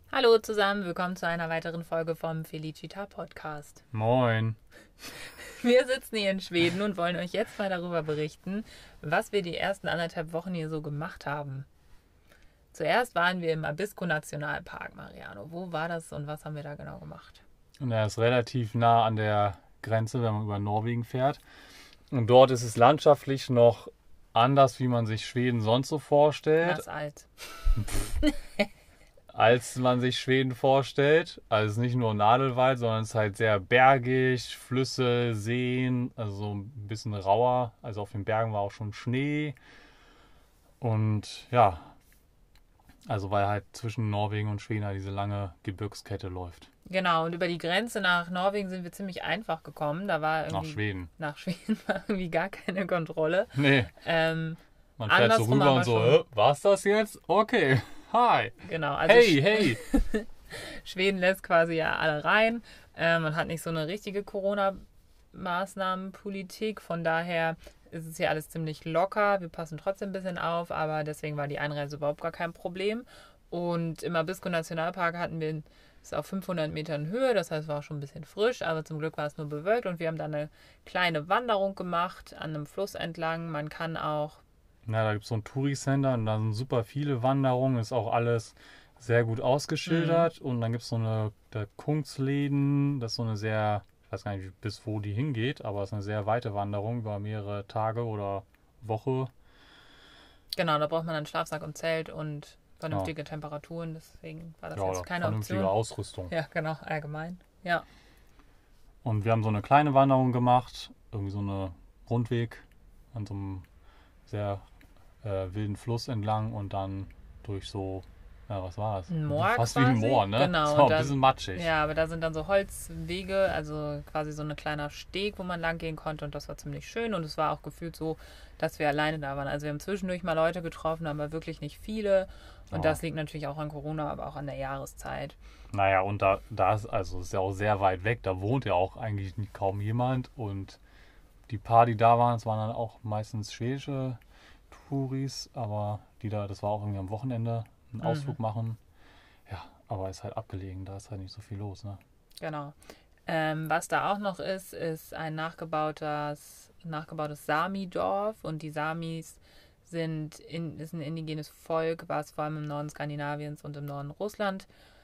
Hallo zusammen, willkommen zu einer weiteren Folge vom Felicita Podcast. Moin. Wir sitzen hier in Schweden und wollen euch jetzt mal darüber berichten, was wir die ersten 1,5 Wochen hier so gemacht haben. Zuerst waren wir im Abisko Nationalpark, Mariano. Wo war das und was haben wir da genau gemacht? Und er ist relativ nah an der Grenze, wenn man über Norwegen fährt. Und dort ist es landschaftlich noch anders, wie man sich Schweden sonst so vorstellt. Das ist alt. Als man sich Schweden vorstellt. Also nicht nur Nadelwald, sondern es ist halt sehr bergig, Flüsse, Seen, also so ein bisschen rauer. Also auf den Bergen war auch schon Schnee. Und ja, also weil halt zwischen Norwegen und Schweden halt diese lange Gebirgskette läuft. Genau, und über die Grenze nach Norwegen sind wir ziemlich einfach gekommen. Da war irgendwie. Nach Schweden. Nach Schweden war irgendwie gar keine Kontrolle. Nee. Ähm, Man fährt so andersrum rüber aber und so, schon. war's das jetzt? Okay, hi. Genau, also Hey. Schweden lässt quasi ja alle rein. Man hat nicht so eine richtige Corona-Maßnahmenpolitik. Von daher ist es hier alles ziemlich locker. Wir passen trotzdem ein bisschen auf, aber deswegen war die Einreise überhaupt gar kein Problem. Und im Abisko Nationalpark hatten wir es auf 500 Metern Höhe, das heißt, es war auch schon ein bisschen frisch, aber zum Glück war es nur bewölkt und wir haben dann eine kleine Wanderung gemacht an einem Fluss entlang. Man kann auch. Na, da gibt es so ein Touri-Center und da sind super viele Wanderungen, ist auch alles sehr gut ausgeschildert. Und dann gibt es so eine der Kunstläden, das ist so eine sehr, ich weiß gar nicht, bis wo die hingeht, aber es ist eine sehr weite Wanderung über mehrere Tage oder Woche. Genau, da braucht man einen Schlafsack und Zelt und vernünftige Temperaturen, deswegen war das Ja, jetzt oder keine vernünftige Option. Ausrüstung. Ja, genau, allgemein. Ja, Und wir haben so eine kleine Wanderung gemacht, irgendwie so eine Rundweg an so einem sehr wilden Fluss entlang und dann durch so, ja, was war das? ein Moor Fast quasi. wie ein Moor, ne? Genau. Das Und war ein dann, bisschen matschig. ja, aber da sind dann so Holzwege, also quasi so ein kleiner Steg, wo man lang gehen konnte und das war ziemlich schön und es war auch gefühlt so, dass wir alleine da waren. Also wir haben zwischendurch mal Leute getroffen, aber wirklich nicht viele und Ja. das liegt natürlich auch an Corona, aber auch an der Jahreszeit. Naja, und da ist, also ist ja auch sehr weit weg, da wohnt ja auch eigentlich kaum jemand und die paar, die da waren, das waren dann auch meistens schwedische Touris, aber das war auch irgendwie am Wochenende einen Ausflug machen. Ja, aber ist halt abgelegen, da ist halt nicht so viel los, ne? Genau. Was da auch noch ist ein nachgebautes Sami-Dorf und die Samis ist ein indigenes Volk, was vor allem im Norden Skandinaviens und im Norden Russland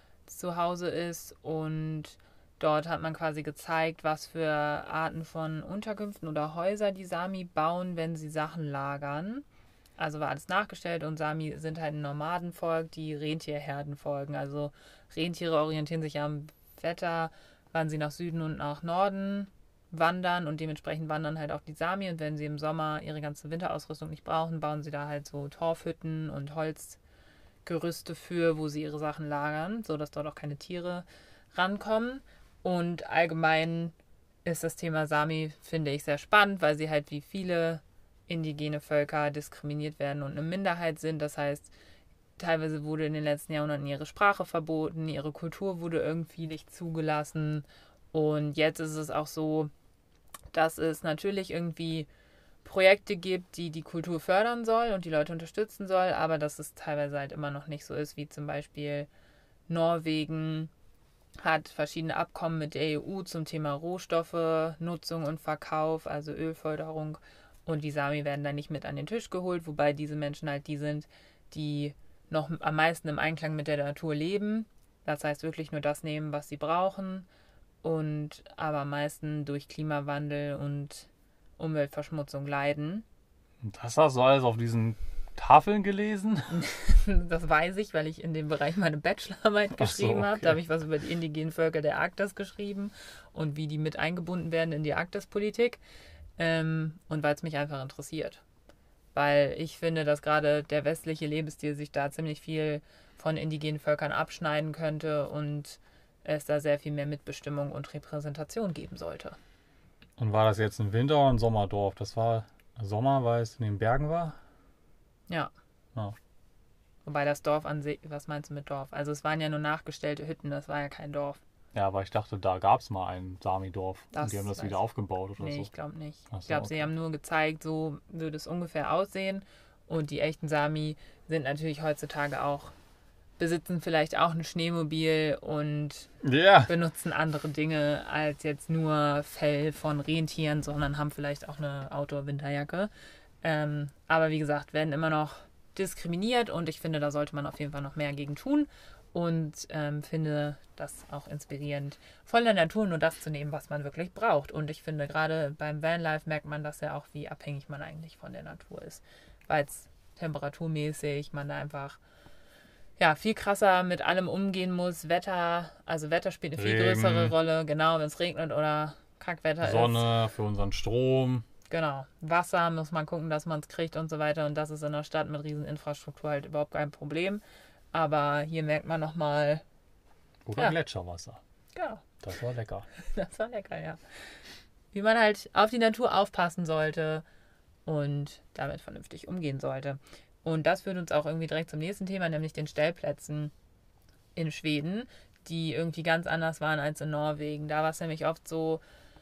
zu Hause ist und dort hat man quasi gezeigt, was für Arten von Unterkünften oder Häuser die Sami bauen, wenn sie Sachen lagern. Also war alles nachgestellt und Sami sind halt ein Nomadenvolk, die Rentierherden folgen. Also Rentiere orientieren sich am Wetter, wann sie nach Süden und nach Norden wandern und dementsprechend wandern halt auch die Sami und wenn sie im Sommer ihre ganze Winterausrüstung nicht brauchen, bauen sie da halt so Torfhütten und Holzgerüste für, wo sie ihre Sachen lagern, sodass dort auch keine Tiere rankommen. Und allgemein ist das Thema Sami, finde ich, sehr spannend, weil sie halt wie viele indigene Völker diskriminiert werden und eine Minderheit sind. Das heißt, teilweise wurde in den letzten Jahrhunderten ihre Sprache verboten, ihre Kultur wurde irgendwie nicht zugelassen. Und jetzt ist es auch so, dass es natürlich irgendwie Projekte gibt, die die Kultur fördern soll und die Leute unterstützen soll, aber dass es teilweise halt immer noch nicht so ist, wie zum Beispiel Norwegen hat verschiedene Abkommen mit der EU zum Thema Rohstoffe, Nutzung und Verkauf, also Ölförderung. Und die Sami werden dann nicht mit an den Tisch geholt, wobei diese Menschen halt die sind, die noch am meisten im Einklang mit der Natur leben. Das heißt wirklich nur das nehmen, was sie brauchen. Und aber am meisten durch Klimawandel und Umweltverschmutzung leiden. Und das hast du alles auf diesen Tafeln gelesen? Das weiß ich, weil ich in dem Bereich meine Bachelorarbeit geschrieben habe. Okay. Da habe ich was über die indigenen Völker der Arktis geschrieben und wie die mit eingebunden werden in die Arktispolitik. Und weil es mich einfach interessiert. Weil ich finde, dass gerade der westliche Lebensstil sich da ziemlich viel von indigenen Völkern abschneiden könnte und es da sehr viel mehr Mitbestimmung und Repräsentation geben sollte. Und war das jetzt ein Winter- oder ein Sommerdorf? Das war Sommer, weil es in den Bergen war? Ja. Ja. Wobei das Dorf an sich, was meinst du mit Dorf? Also es waren ja nur nachgestellte Hütten, das war ja kein Dorf. Ja, aber ich dachte, da gab es mal ein Sami-Dorf und Das die haben das weiß wieder ich. aufgebaut oder Nee, so. ich glaube nicht. Ach so, Ich glaube, sie okay. haben nur gezeigt, so würde es ungefähr aussehen. Und die echten Sami sind natürlich heutzutage auch besitzen vielleicht auch ein Schneemobil und Ja. benutzen andere Dinge als jetzt nur Fell von Rentieren, sondern haben vielleicht auch eine Outdoor-Winterjacke. Aber wie gesagt, werden immer noch diskriminiert und ich finde, da sollte man auf jeden Fall noch mehr gegen tun und finde das auch inspirierend, von der Natur nur das zu nehmen, was man wirklich braucht. Und ich finde, gerade beim Vanlife merkt man das ja auch, wie abhängig man eigentlich von der Natur ist, weil es temperaturmäßig man da einfach viel krasser mit allem umgehen muss. Wetter spielt eine viel Regen. größere Rolle, genau, wenn es regnet oder Kackwetter ist. Sonne für unseren Strom. Genau. Wasser muss man gucken, dass man es kriegt und so weiter. Und das ist in der Stadt mit riesen Infrastruktur halt überhaupt kein Problem. Aber hier merkt man nochmal, Oder Gletscherwasser. ja, Das war lecker. das war lecker, ja. Wie man halt auf die Natur aufpassen sollte und damit vernünftig umgehen sollte. Und das führt uns auch irgendwie direkt zum nächsten Thema, nämlich den Stellplätzen in Schweden, die irgendwie ganz anders waren als in Norwegen. Da war es nämlich oft so,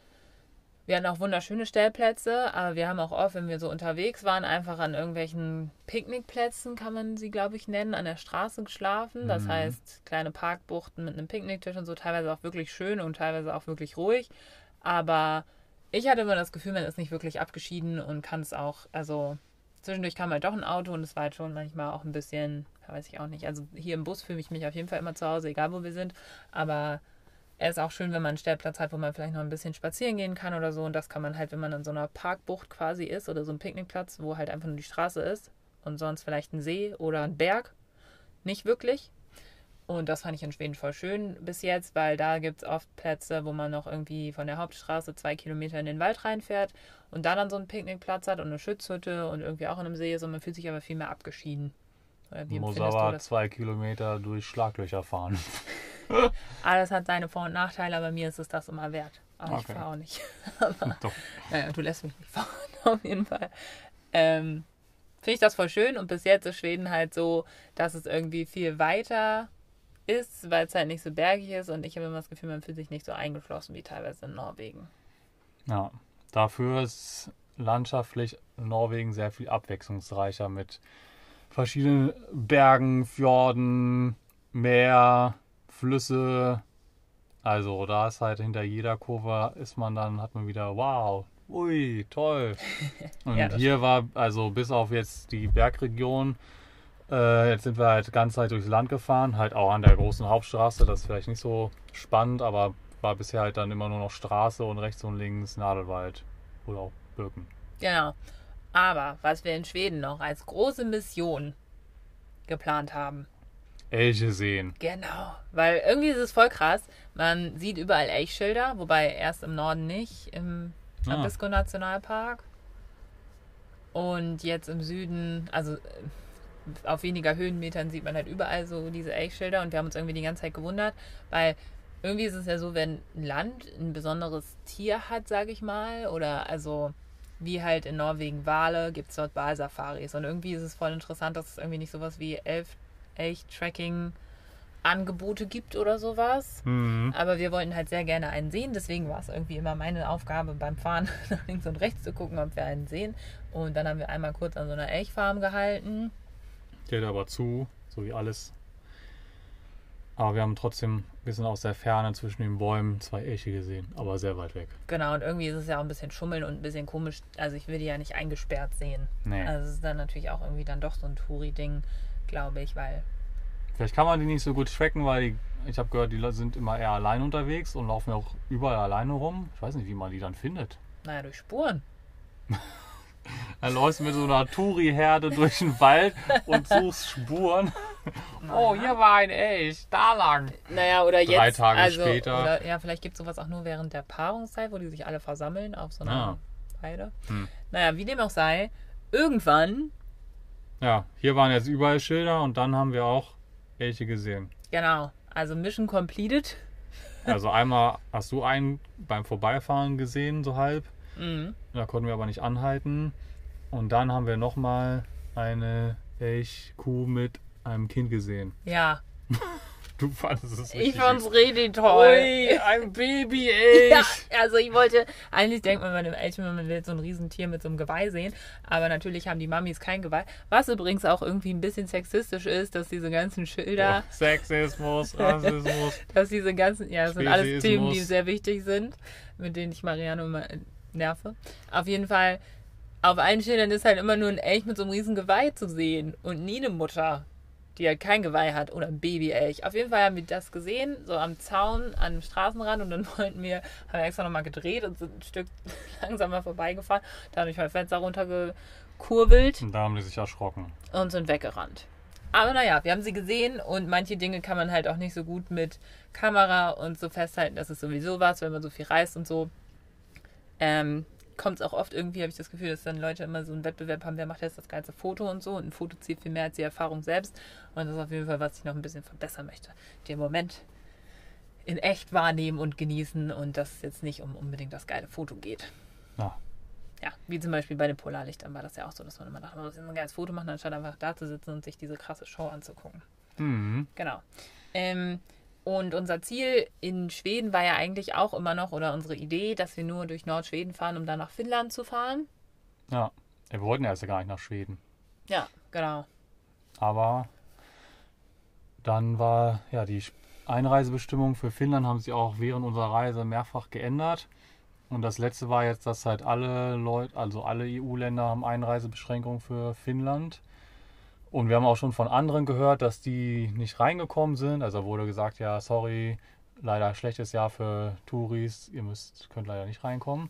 wir hatten auch wunderschöne Stellplätze, aber wir haben auch oft, wenn wir so unterwegs waren, einfach an irgendwelchen Picknickplätzen, kann man sie, glaube ich, nennen, an der Straße geschlafen. Das heißt, kleine Parkbuchten mit einem Picknicktisch und so, teilweise auch wirklich schön und teilweise auch wirklich ruhig. Aber ich hatte immer das Gefühl, man ist nicht wirklich abgeschieden und kann es auch, also zwischendurch kam halt doch ein Auto und es war halt schon manchmal auch ein bisschen, weiß ich auch nicht. Also hier im Bus fühle ich mich auf jeden Fall immer zu Hause, egal wo wir sind. Aber es ist auch schön, wenn man einen Stellplatz hat, wo man vielleicht noch ein bisschen spazieren gehen kann oder so. Und das kann man halt, wenn man in so einer Parkbucht quasi ist oder so ein Picknickplatz, wo halt einfach nur die Straße ist und sonst vielleicht ein See oder ein Berg. Nicht wirklich. Und das fand ich in Schweden voll schön bis jetzt, weil da gibt es oft Plätze, wo man noch irgendwie von der Hauptstraße 2 Kilometer in den Wald reinfährt und da dann so einen Picknickplatz hat und eine Schutzhütte und irgendwie auch in einem See ist und man fühlt sich aber viel mehr abgeschieden. Oder wie Muss empfindest du aber das? 2 Kilometer durch Schlaglöcher fahren. Alles hat seine Vor- und Nachteile, aber mir ist es das immer wert. Aber ich Okay. fahre auch nicht. Aber, Doch. naja, du lässt mich nicht fahren, auf jeden Fall. Finde ich das voll schön und bis jetzt ist Schweden halt so, dass es irgendwie viel weiter ist, weil es halt nicht so bergig ist und ich habe immer das Gefühl, man fühlt sich nicht so eingeschlossen wie teilweise in Norwegen. Ja, dafür ist landschaftlich Norwegen sehr viel abwechslungsreicher mit verschiedenen Bergen, Fjorden, Meer, Flüsse. Also da ist halt hinter jeder Kurve hat man wieder, wow, ui, toll. Und Ja, das hier war, also bis auf jetzt die Bergregion, jetzt sind wir halt ganze Zeit durchs Land gefahren, halt auch an der großen Hauptstraße, das ist vielleicht nicht so spannend, aber war bisher halt dann immer nur noch Straße und rechts und links Nadelwald oder auch Birken. Genau. Aber was wir in Schweden noch als große Mission geplant haben, Elche sehen. genau, weil irgendwie ist es voll krass. Man sieht überall Elchschilder, wobei erst im Norden nicht, im Abisko Nationalpark. Und jetzt im Süden, also auf weniger Höhenmetern sieht man halt überall so diese Elchschilder und wir haben uns irgendwie die ganze Zeit gewundert, weil irgendwie ist es ja so, wenn ein Land ein besonderes Tier hat, sage ich mal, oder also wie halt in Norwegen Wale, gibt es dort Walsafaris und irgendwie ist es voll interessant, dass es irgendwie nicht sowas wie Elch-Tracking-Angebote gibt oder sowas. Aber wir wollten halt sehr gerne einen sehen, deswegen war es irgendwie immer meine Aufgabe beim Fahren nach links und rechts zu gucken, ob wir einen sehen. Und dann haben wir einmal kurz an so einer Elchfarm gehalten. Der hat aber zu, so wie alles. Aber wir haben trotzdem ein bisschen aus der Ferne zwischen den Bäumen 2 Elche gesehen, aber sehr weit weg. Genau, und irgendwie ist es ja auch ein bisschen schummeln und ein bisschen komisch. Also ich will die ja nicht eingesperrt sehen. Nee. Also es ist dann natürlich auch irgendwie dann doch so ein Touri-Ding, glaube ich, weil... Vielleicht kann man die nicht so gut tracken, weil ich habe gehört, die sind immer eher allein unterwegs und laufen ja auch überall alleine rum. Ich weiß nicht, wie man die dann findet. Naja, durch Spuren. Dann läufst du mit so einer Touri-Herde durch den Wald und suchst Spuren. Oh, hier war ein Elch, da lang. Naja, oder 3 jetzt... Tage also, später. Oder, ja, vielleicht gibt es sowas auch nur während der Paarungszeit, wo die sich alle versammeln auf so einer Weide. Naja, wie dem auch sei, irgendwann... Ja, hier waren jetzt überall Schilder und dann haben wir auch Elche gesehen. Genau, also Mission completed. Also einmal hast du einen beim Vorbeifahren gesehen, so halb. Mhm. Da konnten wir aber nicht anhalten. Und dann haben wir nochmal eine Elchkuh mit einem Kind gesehen. Ja, Du fandest es richtig Ich fand's richtig toll. Ui, ein Baby-Elch. Ja, also ich wollte, eigentlich denkt man bei einem Elch, man will so ein Riesentier mit so einem Geweih sehen, aber natürlich haben die Mamis kein Geweih. Was übrigens auch irgendwie ein bisschen sexistisch ist, dass diese ganzen Schilder, Sexismus, Rassismus. dass diese ganzen, ja, das sind alles Speziesmus. Themen, die sehr wichtig sind, mit denen ich Marianne immer nerve. Auf jeden Fall, auf allen Schildern ist halt immer nur ein Elch mit so einem riesen Geweih zu sehen und nie eine Mutter, die halt kein Geweih hat oder ein Baby-Elch. Auf jeden Fall haben wir das gesehen, so am Zaun, am Straßenrand und dann haben wir extra nochmal gedreht und sind ein Stück langsamer vorbeigefahren, dadurch mein Fenster runtergekurbelt Und da haben die sich erschrocken. und sind weggerannt. Aber naja, wir haben sie gesehen und manche Dinge kann man halt auch nicht so gut mit Kamera und so festhalten. Das ist sowieso was, wenn man so viel reist und so. Kommt es auch oft irgendwie, habe ich das Gefühl, dass dann Leute immer so einen Wettbewerb haben, wer macht jetzt das geilste Foto und so. Und ein Foto zählt viel mehr als die Erfahrung selbst. Und das ist auf jeden Fall, was ich noch ein bisschen verbessern möchte. Den Moment in echt wahrnehmen und genießen und dass es jetzt nicht um unbedingt das geile Foto geht. Ja. Ja, wie zum Beispiel bei den Polarlichtern war das ja auch so, dass man immer dachte, man muss ein geiles Foto machen, anstatt einfach da zu sitzen und sich diese krasse Show anzugucken. Mhm. Genau. Und unser Ziel in Schweden war ja eigentlich auch immer noch, oder unsere Idee, dass wir nur durch Nordschweden fahren, um dann nach Finnland zu fahren. Ja. Wir wollten ja erst gar nicht nach Schweden. Ja, genau. Aber dann war ja die Einreisebestimmungen für Finnland haben sich auch während unserer Reise mehrfach geändert. Und das letzte war jetzt, dass halt alle Leute, also alle EU-Länder haben Einreisebeschränkungen für Finnland. Und wir haben auch schon von anderen gehört, dass die nicht reingekommen sind. Also wurde gesagt, ja, sorry, leider schlechtes Jahr für Touris, könnt leider nicht reinkommen.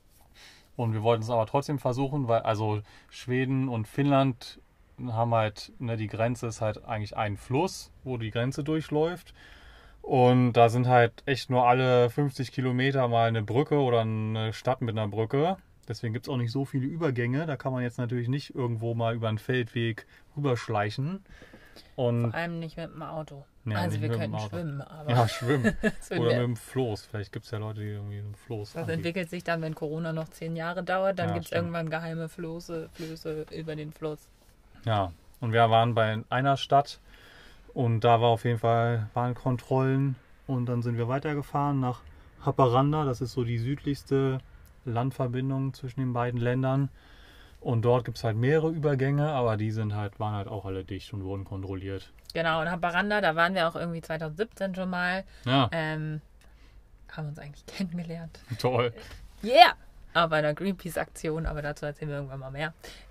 Und wir wollten es aber trotzdem versuchen, weil also Schweden und Finnland haben halt, ne, die Grenze ist halt eigentlich ein Fluss, wo die Grenze durchläuft. Und da sind halt echt nur alle 50 Kilometer mal eine Brücke oder eine Stadt mit einer Brücke. Deswegen gibt es auch nicht so viele Übergänge. Da kann man jetzt natürlich nicht irgendwo mal über einen Feldweg rüberschleichen. Und Vor allem nicht mit dem Auto. Ja, also nicht wir mit dem können Auto. schwimmen, aber ja, schwimmen. das würden Oder mit wir, dem Floß. Vielleicht gibt es ja Leute, die irgendwie einen Floß das anbieten. entwickelt sich dann, wenn Corona noch 10 Jahre dauert, dann Ja, gibt es stimmt. irgendwann geheime Flöße über den Fluss. Ja, und wir waren bei einer Stadt und da war auf jeden Fall, waren Kontrollen und dann sind wir weitergefahren nach Haparanda. Das ist so die südlichste Landverbindung zwischen den beiden Ländern. Und dort gibt es halt mehrere Übergänge, aber die waren halt auch alle dicht und wurden kontrolliert. Genau, in Haparanda, da waren wir auch irgendwie 2017 schon mal. Ja, Haben uns eigentlich kennengelernt. toll. Yeah! Auch bei einer Greenpeace-Aktion, aber dazu erzählen wir irgendwann mal mehr.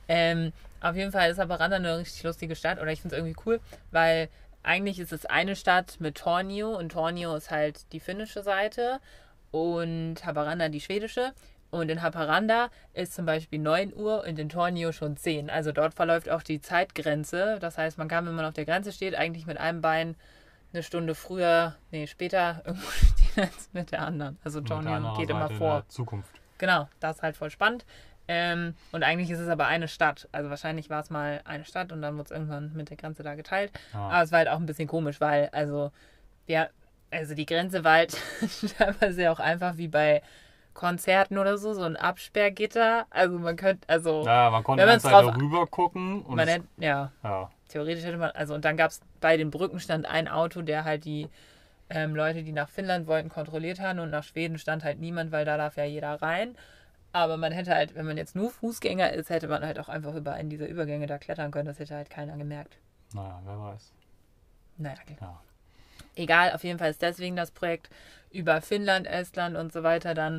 Auf jeden Fall ist Haparanda eine richtig lustige Stadt oder ich finde es irgendwie cool, weil eigentlich ist es eine Stadt mit Tornio und Tornio ist halt die finnische Seite und Haparanda die schwedische. Und in Haparanda ist zum Beispiel 9 Uhr und in Tornio schon 10. Also dort verläuft auch die Zeitgrenze. Das heißt, man kann, wenn man auf der Grenze steht, eigentlich mit einem Bein eine Stunde später irgendwo stehen als mit der anderen. Also Mit der Tornio anderen geht immer Seite vor. der Zukunft. Genau, das ist halt voll spannend. Und eigentlich ist es aber eine Stadt. Also wahrscheinlich war es mal eine Stadt und dann wurde es irgendwann mit der Grenze da geteilt. Ja. Aber es war halt auch ein bisschen komisch, weil die Grenze war halt teilweise auch einfach wie bei Konzerten oder so ein Absperrgitter. Also man könnte, Ja, man konnte wenn die man's ganze Zeit drauf- darüber gucken. Und man hätte, ja, ja, theoretisch hätte man, und dann gab es bei den Brücken stand ein Auto, der halt die Leute, die nach Finnland wollten, kontrolliert haben und nach Schweden stand halt niemand, weil da darf ja jeder rein. Aber man hätte halt, wenn man jetzt nur Fußgänger ist, hätte man halt auch einfach über einen dieser Übergänge da klettern können. Das hätte halt keiner gemerkt. naja, wer weiß. Naja, Ja. egal, auf jeden Fall ist deswegen das Projekt über Finnland, Estland und so weiter dann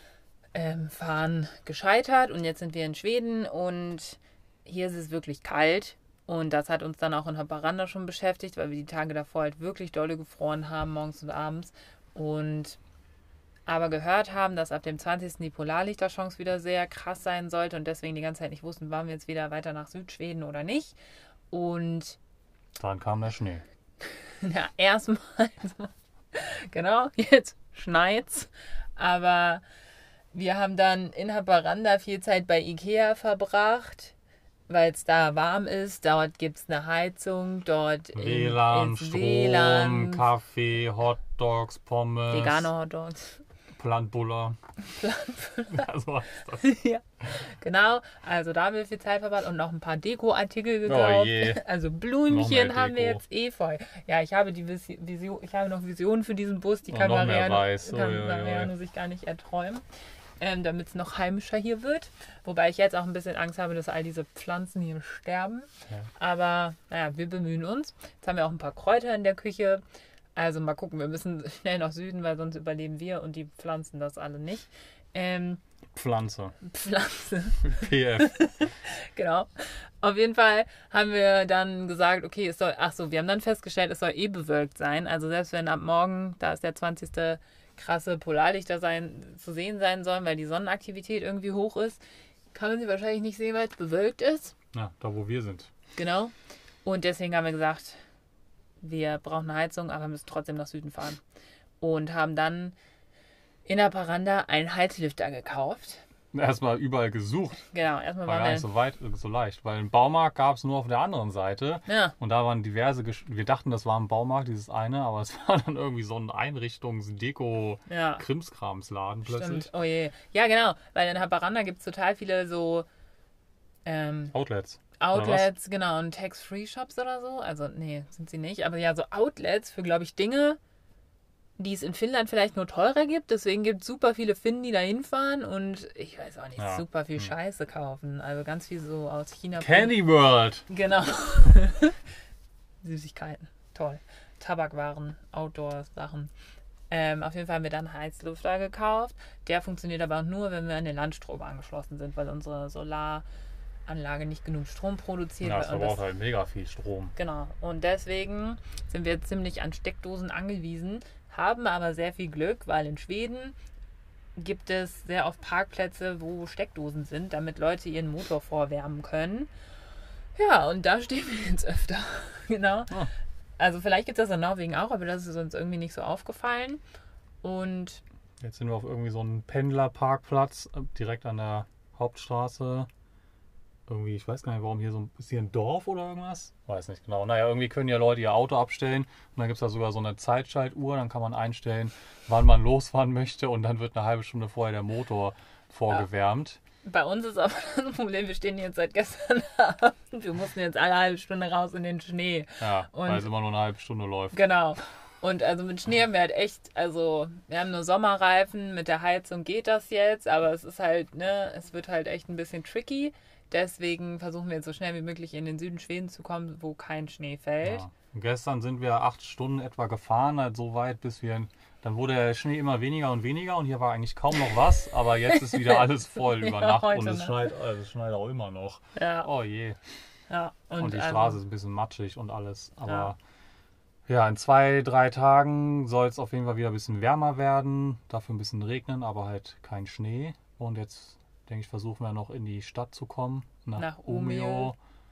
fahren gescheitert. Und jetzt sind wir in Schweden und hier ist es wirklich kalt. Und das hat uns dann auch in Haparanda schon beschäftigt, weil wir die Tage davor halt wirklich dolle gefroren haben, morgens und abends. Und aber gehört haben, dass ab dem 20. die Polarlichterchance wieder sehr krass sein sollte und deswegen die ganze Zeit nicht wussten, waren wir jetzt wieder weiter nach Südschweden oder nicht. Und Dann kam der Schnee. ja, erstmal, genau, jetzt schneit's. Aber wir haben dann in Haparanda viel Zeit bei Ikea verbracht, weil es da warm ist. Dort gibt es eine Heizung, dort WLAN, ist Strom, WLAN, Kaffee, Hotdogs, Pommes. vegane Hotdogs. Plantbuller. Also, ja, genau. Also da haben wir viel Zeit verbracht und noch ein paar Dekoartikel gekauft. Oh je. Also Noch Blümchen mehr haben wir Deko. jetzt voll. Ja, ich habe die Vision, ich habe noch Visionen für diesen Bus, die Und kann noch mehr Mariano, Weiß. kann Ui, ui, ui. Mariano sich gar nicht erträumen. Damit es noch heimischer hier wird. Wobei ich jetzt auch ein bisschen Angst habe, dass all diese Pflanzen hier sterben. Ja. Aber naja, wir bemühen uns. Jetzt haben wir auch ein paar Kräuter in der Küche. Also mal gucken, wir müssen schnell nach Süden, weil sonst überleben wir und die Pflanzen das alle nicht. Pflanze. Pflanze. PF. Genau. Auf jeden Fall haben wir dann gesagt, okay, wir haben dann festgestellt, es soll bewölkt sein. Also selbst wenn ab morgen, da ist der 20. krasse Polarlichter zu sehen sein sollen, weil die Sonnenaktivität irgendwie hoch ist, kann man sie wahrscheinlich nicht sehen, weil es bewölkt ist. Ja, da wo wir sind. Genau. Und deswegen haben wir gesagt, wir brauchen eine Heizung, aber müssen trotzdem nach Süden fahren. Und haben dann in der Paranda einen Heizlüfter gekauft. Erstmal überall gesucht. Genau, erstmal War gar nicht so leicht, weil einen Baumarkt gab es nur auf der anderen Seite. Ja. Und da waren diverse, wir dachten, das war ein Baumarkt, dieses eine, aber es war dann irgendwie so ein Einrichtungs-Deko-Krimskramsladen plötzlich. Stimmt, oh je. Ja, genau, weil in Haparanda gibt es total viele so Outlets. Outlets, genau, und Tax-Free-Shops oder so. Also, nee, sind sie nicht. Aber ja, so Outlets für, glaube ich, Dinge, die es in Finnland vielleicht nur teurer gibt. Deswegen gibt es super viele Finnen, die da hinfahren und ich weiß auch nicht, super viel Scheiße kaufen. Also ganz viel so aus China. Candy World. Genau. Süßigkeiten. Toll. Tabakwaren, Outdoor-Sachen. Auf jeden Fall haben wir dann einen Heizlüfter gekauft. Der funktioniert aber auch nur, wenn wir an den Landstrom angeschlossen sind, weil unsere Solaranlage nicht genug Strom produziert. Ja, es verbraucht halt mega viel Strom. Genau. Und deswegen sind wir ziemlich an Steckdosen angewiesen, haben aber sehr viel Glück, weil in Schweden gibt es sehr oft Parkplätze, wo Steckdosen sind, damit Leute ihren Motor vorwärmen können. Ja, und da stehen wir jetzt öfter. Genau. Ah. Also vielleicht gibt es das in Norwegen auch, aber das ist uns irgendwie nicht so aufgefallen. Und Jetzt sind wir auf irgendwie so einem Pendlerparkplatz, direkt an der Hauptstraße. Irgendwie, ich weiß gar nicht, warum ist hier ein Dorf oder irgendwas? Weiß nicht genau. Naja, irgendwie können ja Leute ihr Auto abstellen und dann gibt es da sogar so eine Zeitschaltuhr, dann kann man einstellen, wann man losfahren möchte und dann wird eine halbe Stunde vorher der Motor vorgewärmt. bei uns ist aber das Problem, wir stehen jetzt seit gestern Abend. Wir mussten jetzt alle halbe Stunde raus in den Schnee. Ja, und weil es immer nur eine halbe Stunde läuft. Genau. Und also mit Schnee haben wir halt echt, also wir haben nur Sommerreifen, mit der Heizung geht das jetzt, aber es ist halt, ne, es wird halt echt ein bisschen tricky. Deswegen versuchen wir jetzt so schnell wie möglich in den Süden Schweden zu kommen, wo kein Schnee fällt. Ja. Und gestern sind wir 8 Stunden etwa gefahren, halt so weit, bis wir... Dann wurde der Schnee immer weniger und weniger und hier war eigentlich kaum noch was, aber jetzt ist wieder alles voll über Ja, Nacht heute, und es ne? schneit auch immer noch. Ja. Oh je. Ja, Und die also, Straße ist ein bisschen matschig und alles. Aber ja, in 2, 3 Tagen soll es auf jeden Fall wieder ein bisschen wärmer werden. Dafür ein bisschen regnen, aber halt kein Schnee. Und jetzt, denke ich, versuchen wir noch in die Stadt zu kommen. Nach Umeå.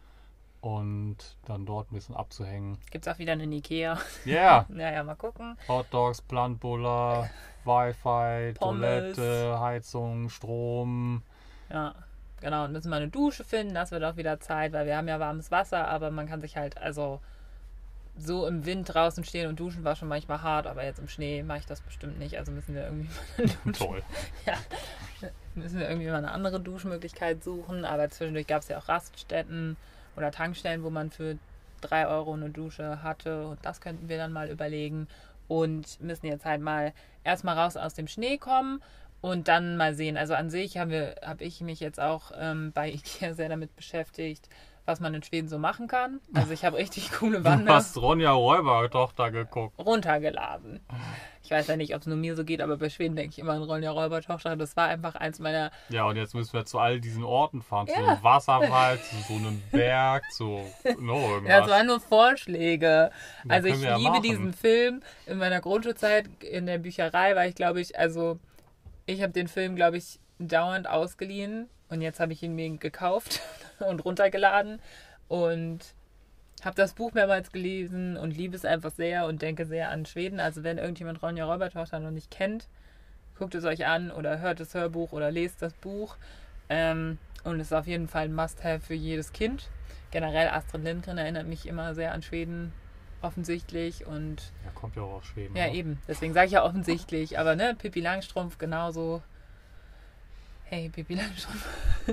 Und dann dort ein bisschen abzuhängen. Gibt's auch wieder einen Ikea. Ja, Naja, mal gucken. Hot Dogs, Plantbuller, Wi-Fi, Pommes. Toilette, Heizung, Strom. Ja, genau. Und müssen wir eine Dusche finden. Das wird auch wieder Zeit, weil wir haben ja warmes Wasser, aber man kann sich halt, also so im Wind draußen stehen und duschen war schon manchmal hart, aber jetzt im Schnee mache ich das bestimmt nicht. Also müssen wir irgendwie mal eine Dusche. Toll. Ja, müssen wir irgendwie mal eine andere Duschmöglichkeit suchen. Aber zwischendurch gab es ja auch Raststätten oder Tankstellen, wo man für 3 Euro eine Dusche hatte. Und das könnten wir dann mal überlegen. Und müssen jetzt halt mal erstmal raus aus dem Schnee kommen und dann mal sehen. Also an sich habe ich mich jetzt auch bei Ikea sehr damit beschäftigt, was man in Schweden so machen kann. Also ich habe richtig coole Du Wander hast Ronja Räuber-Tochter geguckt. runtergeladen. Ich weiß ja nicht, ob es nur mir so geht, aber bei Schweden denke ich immer an Ronja Räubertochter. Das war einfach eins meiner... Ja, und jetzt müssen wir zu all diesen Orten fahren. Zu Ja. einem Wasserfall, zu so einem Berg, zu irgendwas. Ja, das waren nur Vorschläge. Ja, Also ich können wir ja liebe machen. diesen Film. In meiner Grundschulzeit in der Bücherei war ich, glaube ich, also ich habe den Film, glaube ich, dauernd ausgeliehen. Und jetzt habe ich ihn mir gekauft und runtergeladen. Und habe das Buch mehrmals gelesen und liebe es einfach sehr und denke sehr an Schweden. Also wenn irgendjemand Ronja Räubertochter noch nicht kennt, guckt es euch an oder hört das Hörbuch oder lest das Buch. Und es ist auf jeden Fall ein Must-Have für jedes Kind. Generell Astrid Lindgren erinnert mich immer sehr an Schweden. offensichtlich. Und Ja, kommt ja auch aus Schweden. ja, oder? eben. Deswegen sage ich ja offensichtlich. Aber ne, Pippi Langstrumpf genauso. Hey, Pippi Langstrumpf.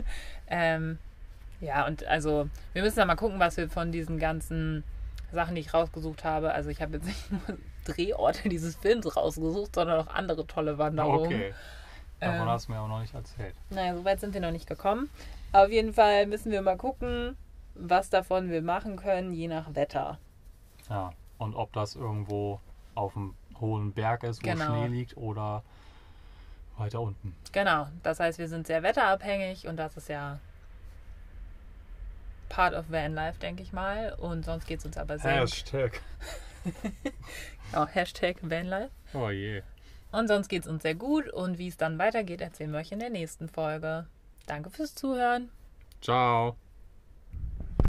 Ja, und also, wir müssen dann mal gucken, was wir von diesen ganzen Sachen, die ich rausgesucht habe. Also, ich habe jetzt nicht nur Drehorte dieses Films rausgesucht, sondern auch andere tolle Wanderungen. Okay. Davon hast du mir aber noch nicht erzählt. Naja, so weit sind wir noch nicht gekommen. Auf jeden Fall müssen wir mal gucken, was davon wir machen können, je nach Wetter. Ja. Und ob das irgendwo auf einem hohen Berg ist, wo Genau. Schnee liegt oder weiter unten. Genau, das heißt, wir sind sehr wetterabhängig und das ist ja part of Vanlife, denke ich mal. Und sonst geht es uns aber sehr Hashtag. Genau, Hashtag Vanlife. Oh je. Und sonst geht es uns sehr gut und wie es dann weitergeht, erzählen wir euch in der nächsten Folge. Danke fürs Zuhören. Ciao.